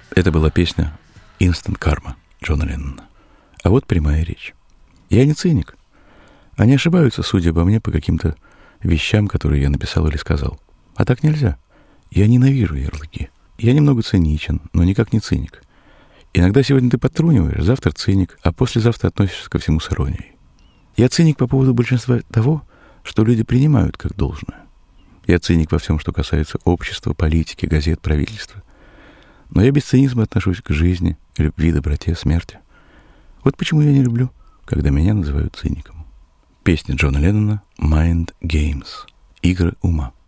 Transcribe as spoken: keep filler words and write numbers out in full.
Это была песня «Instant Karma» Джона Леннона. А вот прямая речь. Я не циник. Они ошибаются, судя обо мне, по каким-то вещам, которые я написал или сказал. А так нельзя. Я ненавижу ярлыки. Я немного циничен, но никак не циник. Иногда сегодня ты подтруниваешь, завтра циник, а послезавтра относишься ко всему с иронией. Я циник по поводу большинства того, что люди принимают как должное. Я циник во всем, что касается общества, политики, газет, правительства. Но я без цинизма отношусь к жизни, любви, доброте, смерти. Вот почему я не люблю, когда меня называют циником. Песня Джона Леннона «Mind Games» — «Игры ума».